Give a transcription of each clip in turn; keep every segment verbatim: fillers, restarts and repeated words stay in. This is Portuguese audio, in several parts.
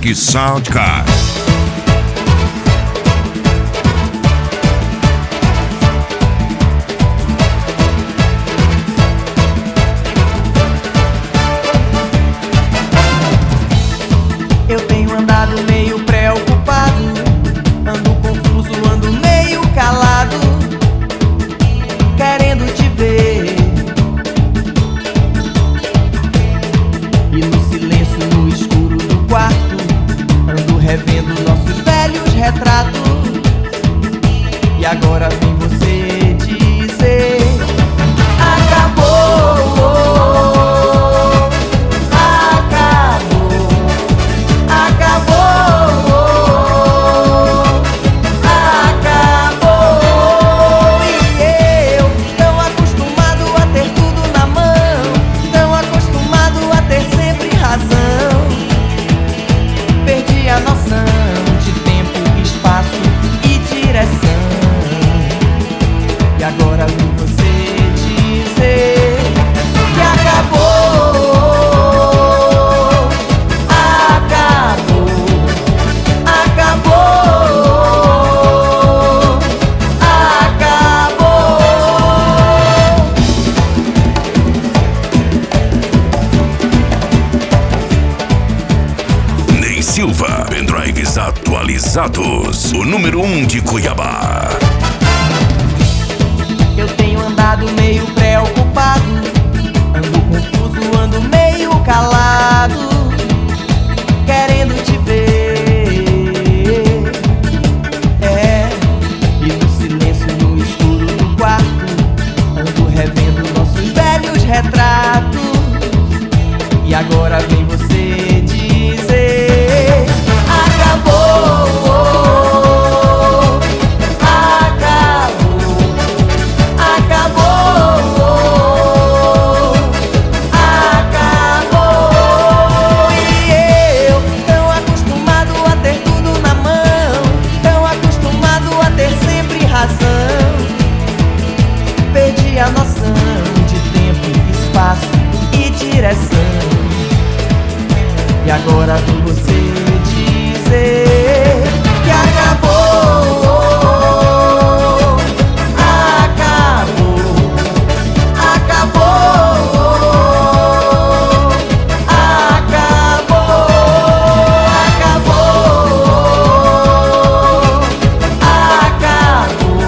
Henrique Soundcard. Eu tenho andado meio preocupado, ando confuso, ando meio calado, querendo te ver. E no silêncio, no escuro do quarto, ando revendo nossos velhos retratos. E agora vem você dizer: acabou. Perdi a noção de tempo, espaço e direção. E agora vem você dizer que acabou. Acabou. Acabou. Acabou. Ney Silva, pendrives atualizados, o número um de Cuiabá. Eu tenho andado meio preocupado, ando confuso, ando meio calado, querendo te ver. É, e no silêncio, no escuro do quarto, ando revendo nossos velhos retratos. E agora vem você dizer: acabou. Perdi a noção de tempo, espaço e direção. E agora vem você dizer que acabou. Acabou. Acabou. Acabou. Acabou.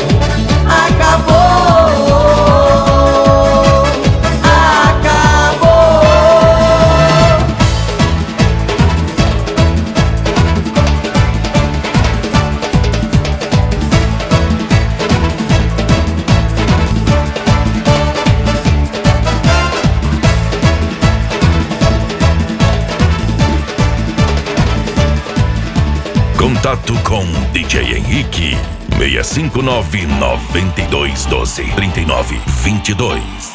Contato com D J Henrique seis cinco nove, nove dois um dois, três nove dois dois.